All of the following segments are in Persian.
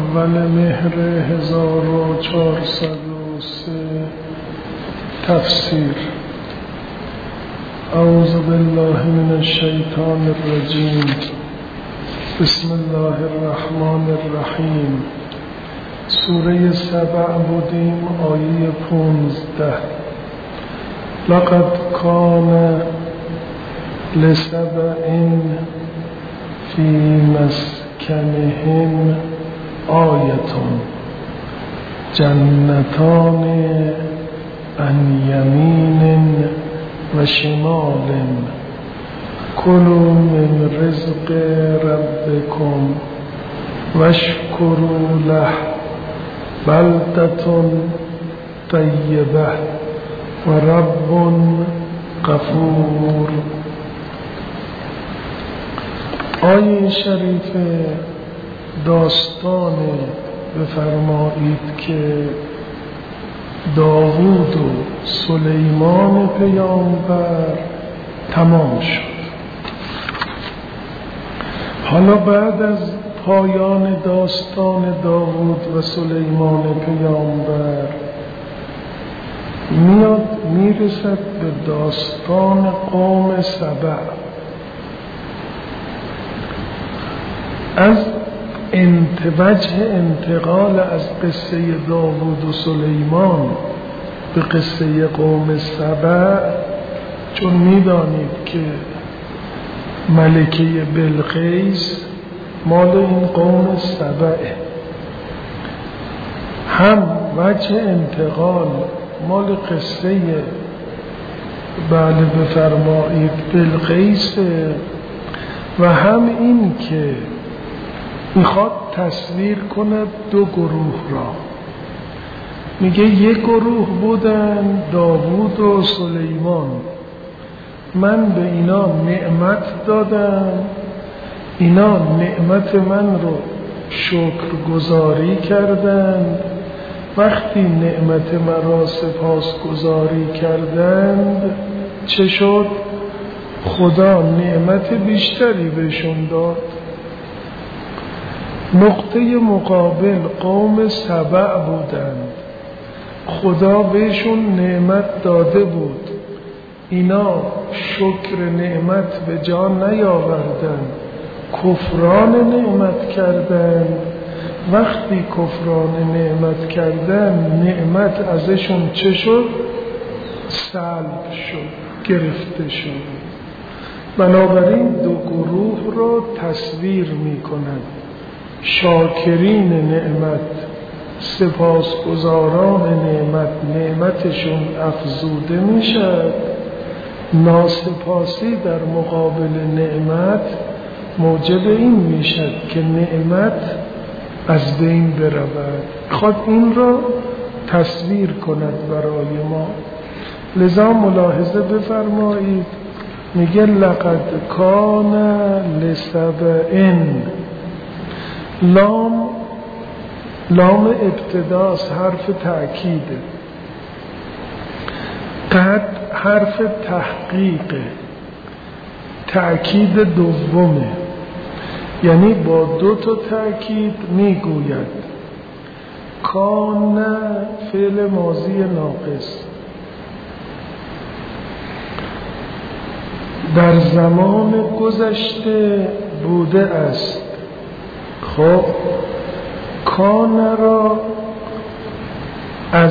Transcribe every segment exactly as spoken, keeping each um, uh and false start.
اول مهر هزار و چهارصد و سه تفسیر. اعوذ بالله من الشیطان الرجیم. بسم الله الرحمن الرحیم. سوره سبع بودیم، آیه پونزده. لقد کان لسبع فی مسکنهم آیة جنتان عن یمین و شمال کلوا من رزق ربکم واشکروا له بلدة طیبة و رب غفور. آیه شریف داستان بفرمایید که داوود و سلیمان پیامبر تمام شد. حالا بعد از پایان داستان داوود و سلیمان پیامبر میاد میرسد به داستان قوم سبع. از وجه انتقال از قصه داوود و سلیمان به قصه قوم سبع، چون میدانید که ملکه بلقیس مال این قوم سبعه، هم وجه انتقال مال قصه بله بفرمایید بلقیس و هم این که میخواد تصویر کند دو گروه را. میگه یک گروه بودن داوود و سلیمان، من به اینا نعمت دادم، اینا نعمت من رو شکر گزاری کردند. وقتی نعمت من را سپاس گزاری کردند چه شد؟ خدا نعمت بیشتری بهشون داد. نقطه مقابل قوم سبع بودند، خدا بهشون نعمت داده بود، اینا شکر نعمت به جا نیاوردند، کفران نعمت کردند. وقتی کفران نعمت کردند نعمت ازشون چه شد؟ سلب شد، گرفته شد. بنابراین دو گروه را تصویر می کنند: شاکرین نعمت، سپاسگزاران نعمت، نعمتشون افزوده می شد. ناسپاسی در مقابل نعمت موجب این می شد که نعمت از بین برود. خود این را تصویر کند برای ما. لذا ملاحظه بفرمایید، میگه لقد کان لسبع، لام لام ابتداست، حرف تأکیده. قد حرف تحقیقه، تأکید دومه، یعنی با دو تا تأکید میگوید. کان فعل ماضی ناقص، در زمان گذشته بوده است. خب کان را از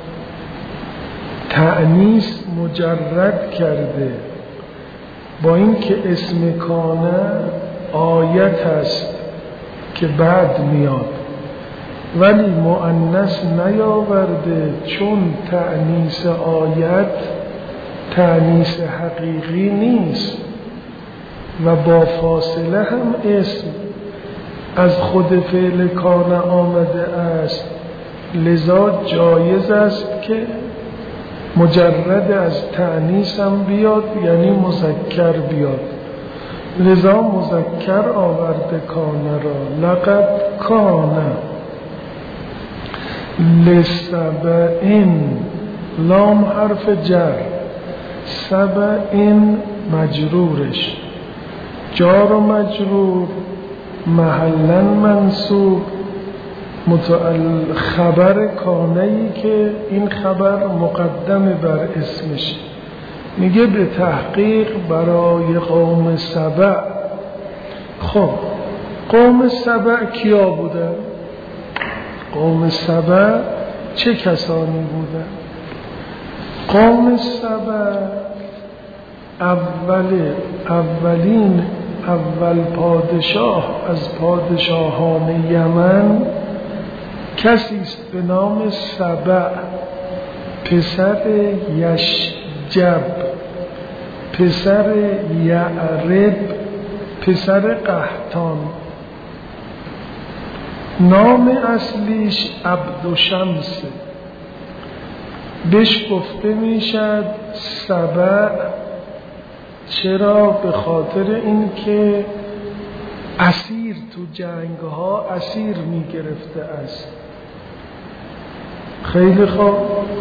تأنیث مجرد کرده، با اینکه اسم کان آیت است که بعد میاد، ولی مؤنث نیاورده، چون تأنیث آیت تأنیث حقیقی نیست و با فاصله هم اسم از خود فعل کان آمده است. لذا جایز است که مجرد از تأنیث هم بیاد، یعنی مذکر بیاد. لذا مذکر آورده کان را. لقد کان لسبع، لام حرف جر، سبع مجرورش، جار و مجرور محلا منصوب متعل خبر کانه‌ای که این خبر مقدم بر اسمش، میگه به تحقیق برای قوم سبع. خب قوم سبع کیا بودن؟ قوم سبع چه کسانی بودن؟ قوم سبع اول اولین اول پادشاه از پادشاهان یمن کسی است به نام سبع پسر یشجب پسر یعرب پسر قحطان. نام اصلیش عبدشمسه، بهش گفته میشد سبع. چرا؟ به خاطر اینکه اسیر تو جنگ ها اسیر می گرفته است. خیلی خوب.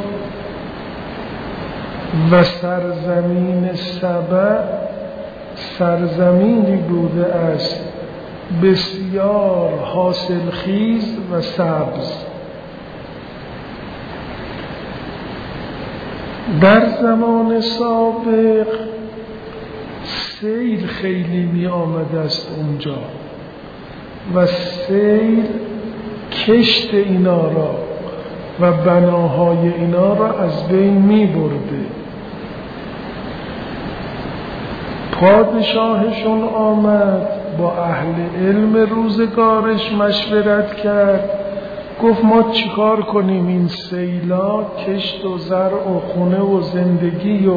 و سرزمین سبع سرزمینی بوده است بسیار حاصلخیز و سبز. در زمان سابق سیل خیلی می آمده است اونجا و سیل کشت اینا را و بناهای اینا را از بین می برده. پادشاهشون آمد با اهل علم روزگارش مشورت کرد، گفت ما چیکار کنیم؟ این سیلا کشت و زرع و خونه و زندگی و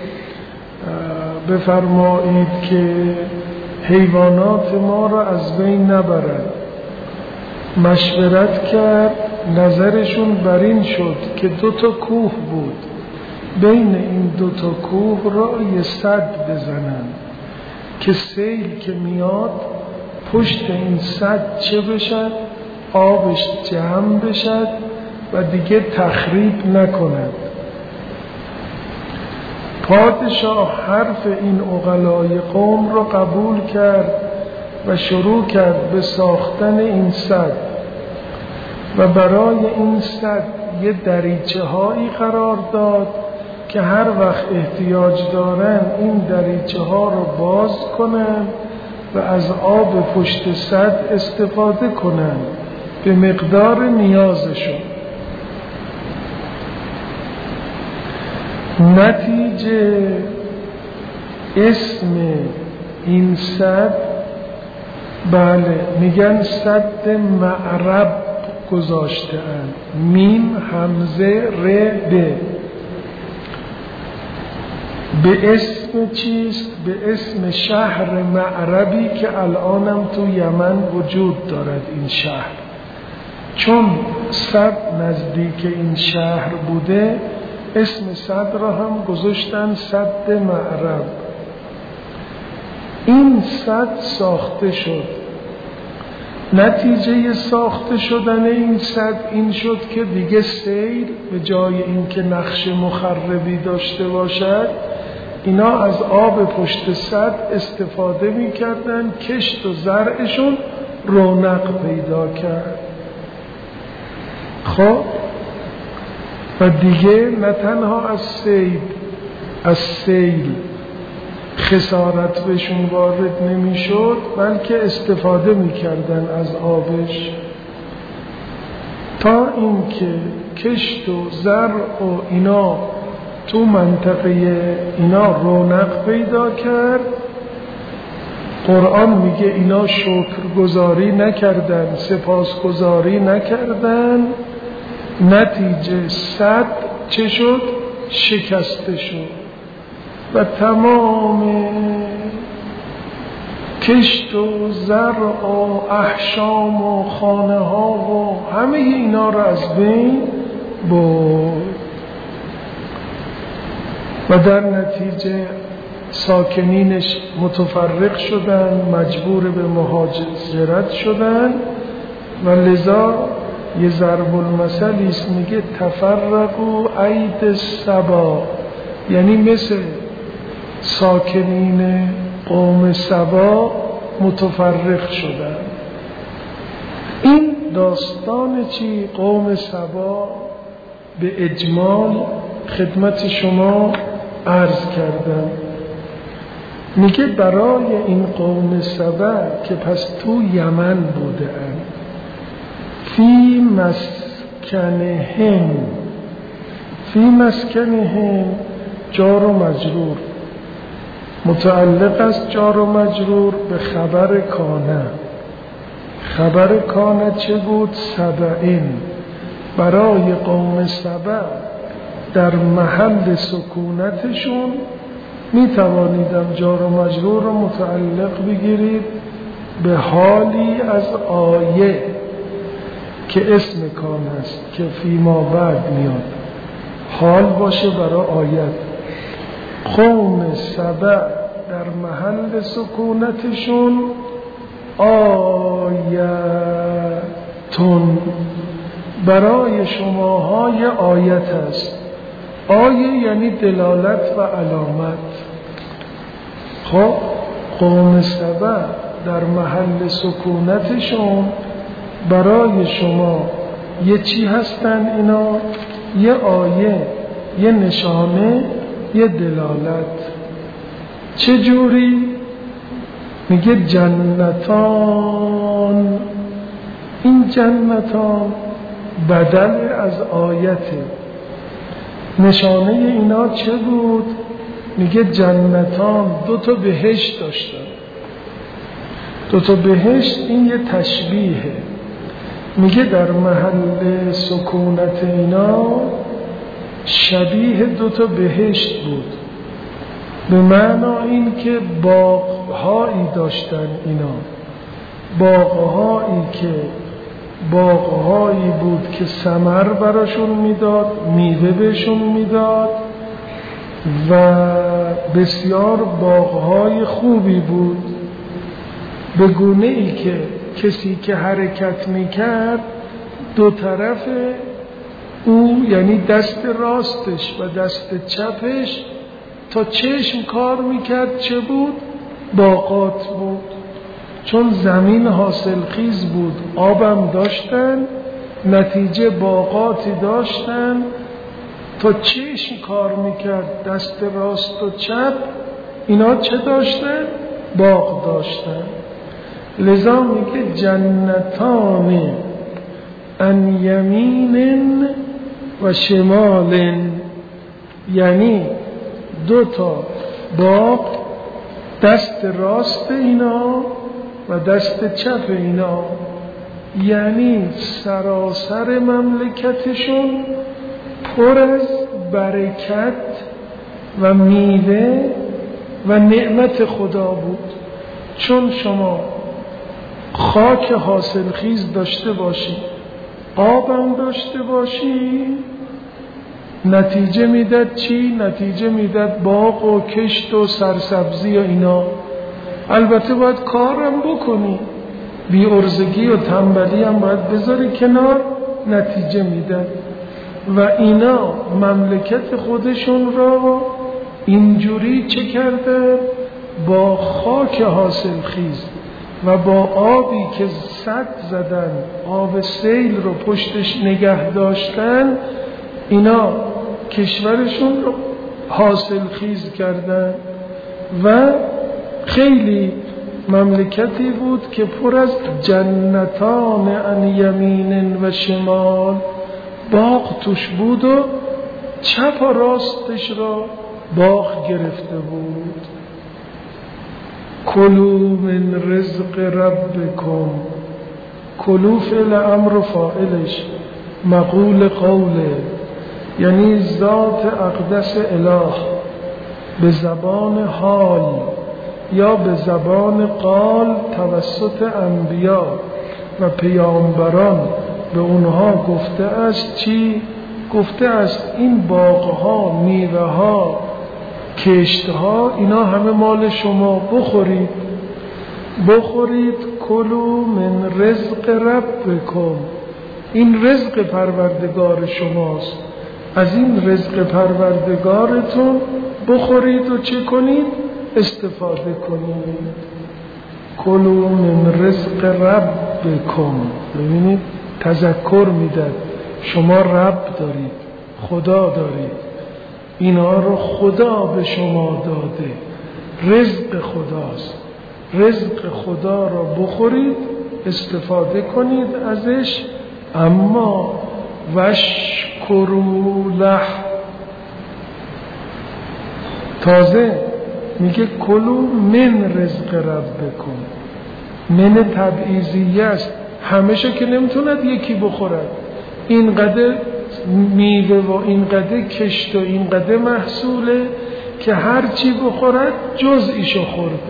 بفرمایید که حیوانات ما را از بین نبرد. مشورت کرد، نظرشون بر این شد که دو تا کوه بود، بین این دو تا کوه را یه سد بزنن که سیل که میاد پشت این سد چه بشد؟ آبش جمع بشد و دیگه تخریب نکند. پادشاه حرف این عقلای قوم را قبول کرد و شروع کرد به ساختن این سد و برای این سد یه دریچه هایی قرار داد که هر وقت احتیاج دارن این دریچه ها رو باز کنن و از آب پشت سد استفاده کنن به مقدار نیازشون. نتیجه اسم این سد بله میگن سد معرب گذاشته اند، میم همزه ر ب. به اسم چیست؟ به اسم شهر معربی که الانم تو یمن وجود دارد این شهر. چون سد نزدیک این شهر بوده اسم سد را هم گذاشتن سد معرب. این سد ساخته شد. نتیجه ساخته شدن این سد این شد که دیگه سیل به جای اینکه نقش مخربی داشته باشد اینا از آب پشت سد استفاده می کردن، کشت و زرعشون رونق پیدا کرد. خب و دیگه نه تنها از سیل از سیل خسارت بهشون وارد نمی شد بلکه استفاده می کردن از آبش، تا اینکه کشت و زرع و اینا تو منطقه اینا رونق پیدا کرد. قرآن میگه اینا شکرگزاری نکردن، سپاسگزاری نکردن، نتیجه سد چه شد؟ شکسته شد و تمام کشت و زرع و احشام و خانه ها و همه اینا را از بین برد و در نتیجه ساکنینش متفرق شدن، مجبور به مهاجرت شدن و لذا یه ضرب المثلی است میگه تفرقوا عید السبا، یعنی مثل ساکنین قوم سبا متفرق شدن. این داستان چی؟ قوم سبا به اجمال خدمت شما عرض کردم. میگه برای این قوم سبا که پس تو یمن بوده اند، فی مسکنهم، فی مسکنهم جار و مجرور، متعلق است جار و مجرور به خبر کانه. خبر کانه چه بود؟ سبعین. برای قوم سبع در محل سکونتشون می توانیدم جار و مجرور رو متعلق بگیرید به حالی از آیه که اسم کان است که فیما بعد میاد، حال باشه برای آیت. قوم سبع در محل سکونتشون آیتون، برای شماهای آیت است. آیه یعنی دلالت و علامت. خب قوم سبع در محل سکونتشون برای شما یه چی هستن اینا؟ یه آیه، یه نشانه، یه دلالت. چه جوری؟ میگه جنتان. این جنتان بدل از آیته. نشانه اینا چه بود؟ میگه جنتان دو تا بهشت داشتن. دو تا بهشت، این یه تشبیهه. میگه در محل سکونت اینا شبیه دو تا بهشت بود، به معنا این که باغ‌هایی داشتن اینا، باغ‌هایی که باغ‌هایی بود که ثمر براشون میداد، میوه بهشون میداد و بسیار باغ‌های خوبی بود، به گونه ای که کسی که حرکت میکرد دو طرف او، یعنی دست راستش و دست چپش تا چشم کار میکرد چه بود؟ باغات بود. چون زمین حاصل خیز بود، آبم داشتن، نتیجه باغاتی داشتن، تا چشم کار میکرد دست راست و چپ اینا چه داشتن؟ باغ داشتن. لذا میگه جنتان ان یمین و شمال، یعنی دو تا باغ، دست راست اینا و دست چپ اینا، یعنی سراسر مملکتشون پر از برکت و میوه و نعمت خدا بود. چون شما خاک حاصل خیز داشته باشی، آبم داشته باشی، نتیجه میداد چی؟ نتیجه میداد باغ و کشت و سرسبزی و اینا. البته باید کارم بکنی، بی ارزگی و تنبلی هم باید بذاری کنار، نتیجه میداد. و اینا مملکت خودشون را اینجوری چه کرده؟ با خاک حاصل خیز و با آبی که سد زدن، آب سیل رو پشتش نگه داشتن، اینا کشورشون رو حاصل خیز کردن و خیلی مملکتی بود که پر از جنتان ان یمین و شمال، باغ توش بود و چپ و راستش را باغ گرفته بود. کلوا من رزق ربکم، کلوا فعل امر و فاعلش مقول قوله، یعنی ذات اقدس اله به زبان حال یا به زبان قال توسط انبیا و پیامبران به اونها گفته است چی؟ گفته است این باغها، میوه ها، کشت ها، اینا همه مال شما، بخورید بخورید. کلوا من رزق ربکم، این رزق پروردگار شماست، از این رزق پروردگارتون بخورید و چه کنید؟ استفاده کنید. کلوا من رزق ربکم، ببینید تذکر میداد شما رب دارید، خدا دارید، اینا رو خدا به شما داده، رزق خداست، رزق خدا را بخورید، استفاده کنید ازش، اما وشکروا له. تازه میگه کلوا من رزق ربکم، من تبعیضیه است، همیشه که نمیتوند یکی بخورد، اینقدر میوه و اینقدر کشت و اینقدر محصوله که هر چی بخورد جزئیشو خورده.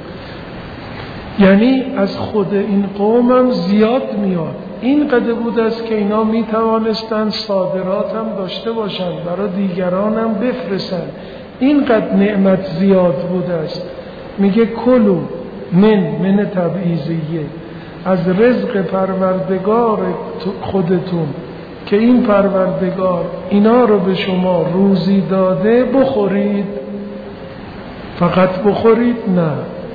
یعنی از خود این قومم زیاد میاد، اینقدر بود است که اینا میتوانستند صادرات هم داشته باشند، برای دیگران هم بفرستند، اینقدر نعمت زیاد بود است. میگه کلو من من تبعیضیه، از رزق پروردگار خودتون که این پروردگار اینا رو به شما روزی داده بخورید. فقط بخورید؟ نه،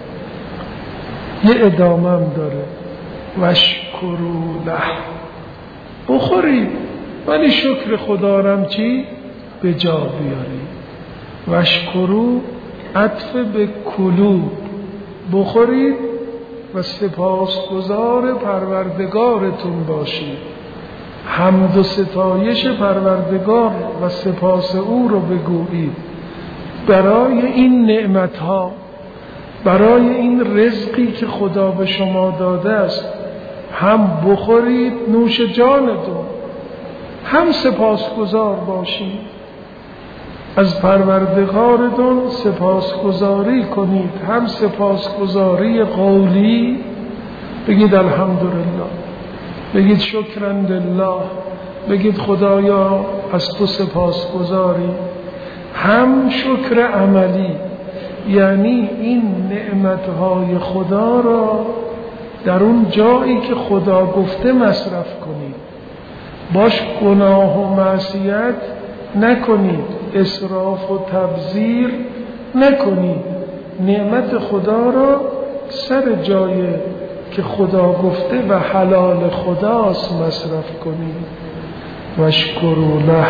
یه ادامه هم داره، وشکروا له، بخورید ولی شکر خدا رم چی؟ به جا بیارید. وشکروا عطف به کلو، بخورید و سپاسگزار پروردگارتون باشید، حمد و ستایش پروردگار و سپاس او رو بگویید برای این نعمتها، برای این رزقی که خدا به شما داده است. هم بخورید نوش جانتون، هم سپاسگزار باشید، از پروردگارتون سپاسگزاری کنید، هم سپاسگزاری قولی، بگید الحمدلله، بگید شکرا لله، بگید خدایا از تو سپاسگزاری، هم شکر عملی، یعنی این نعمتهای خدا را در اون جایی که خدا گفته مصرف کنید، باش گناه و معصیت نکنید، اسراف و تبذیر نکنید، نعمت خدا را سر جای که خدا گفته و حلال خداست مصرف کنید. وشکروا له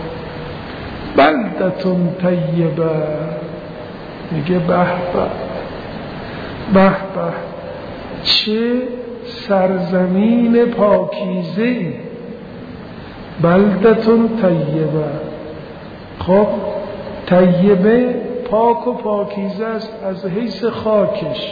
بلدتون طیبه، میگه به به به به، چه سرزمین پاکیزه‌ای، بلدتون طیبه. خب طیبه پاک و پاکیزه است از حیث خاکش،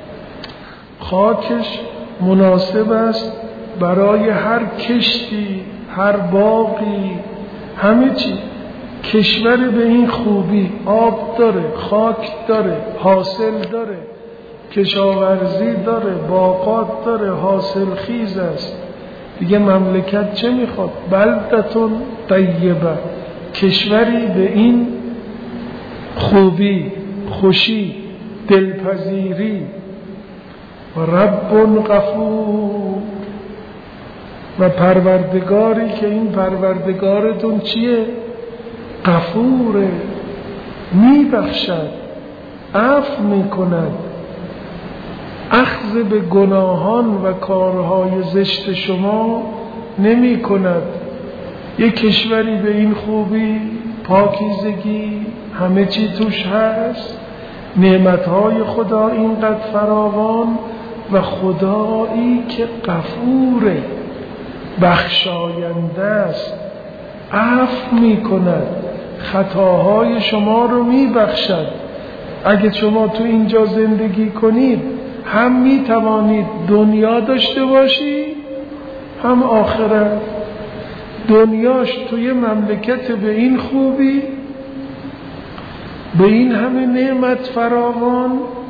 خاکش مناسب است برای هر کشتی، هر باغی، همه چی. کشور به این خوبی آب داره، خاک داره، حاصل داره، کشاورزی داره، باغات داره، حاصل خیز است، دیگه مملکت چه میخواد؟ بلدتون طیبه، کشوری به این خوبی، خوشی، دلپذیری. و رب غفور، و پروردگاری که این پروردگارتون چیه؟ غفوره، میبخشد، عفو میکند، اخذ به گناهان و کارهای زشت شما نمی کند. یک کشوری به این خوبی، پاکیزگی، همه چی توش هست، نعمتهای خدا اینقدر فراوان، و خدایی که غفوره، بخشاینده است، عفو می کند، خطاهای شما رو می بخشد. اگه شما تو اینجا زندگی کنید هم می توانید دنیا داشته باشید هم آخرت. دنیاش توی مملکت به این خوبی، به این همه نعمت فراوان،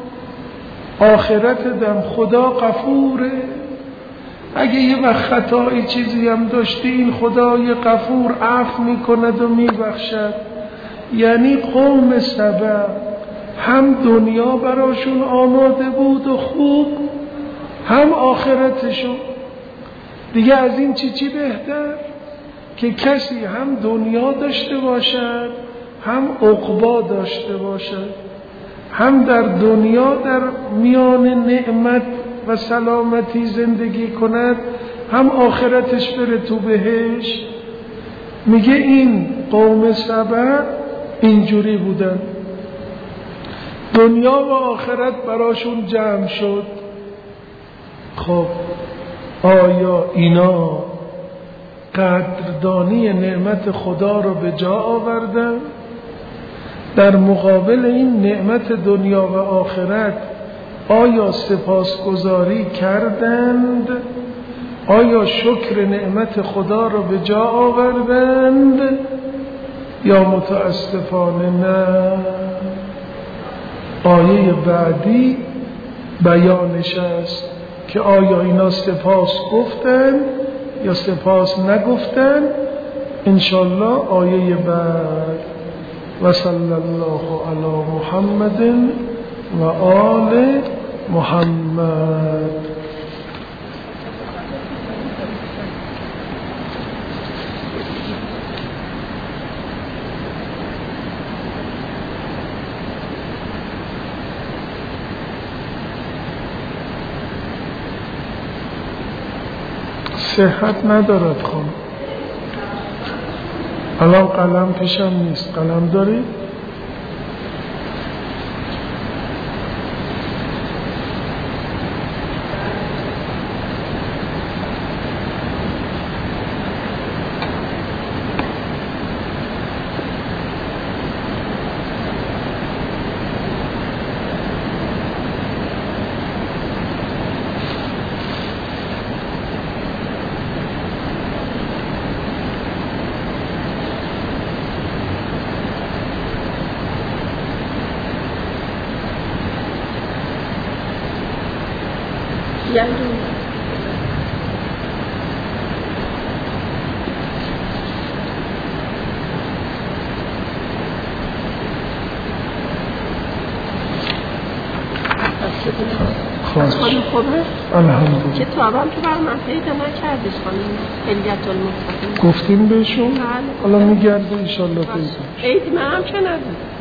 آخرت دم خدا غفوره. اگه یه وقت خطایی چیزی هم داشتی، این خدای غفور عفو میکند و میبخشد. یعنی قوم سبع هم دنیا براشون آماده بود و خوب، هم آخرتشون. دیگه از این چی چی بهتر که کسی هم دنیا داشته باشد هم عقبا داشته باشد، هم در دنیا در میان نعمت و سلامتی زندگی کند، هم آخرتش بره تو بهش. میگه این قوم سبع اینجوری بودن، دنیا و آخرت براشون جمع شد. خب آیا اینا قدردانی نعمت خدا رو به جا آوردن؟ در مقابل این نعمت دنیا و آخرت آیا سپاسگزاری کردند؟ آیا شکر نعمت خدا رو به جا آوردند؟ یا متاسفانه نه؟ آیه بعدی بیانش است که آیا اینا سپاس گفتن یا سپاس نگفتن. انشالله آیه بعد. و صلی الله علی محمد و آل محمد. صحت ندارد خانم. الان قلم پیشم نیست. قلم داری؟ خانم خوبه؟ الحمدلله. که تو اول تو بر من پیدا نکردیش خانم حلیت المتقین گفتیم بهشون؟ حالا میگرده ایشالله پیدا. عید من هم که نبود.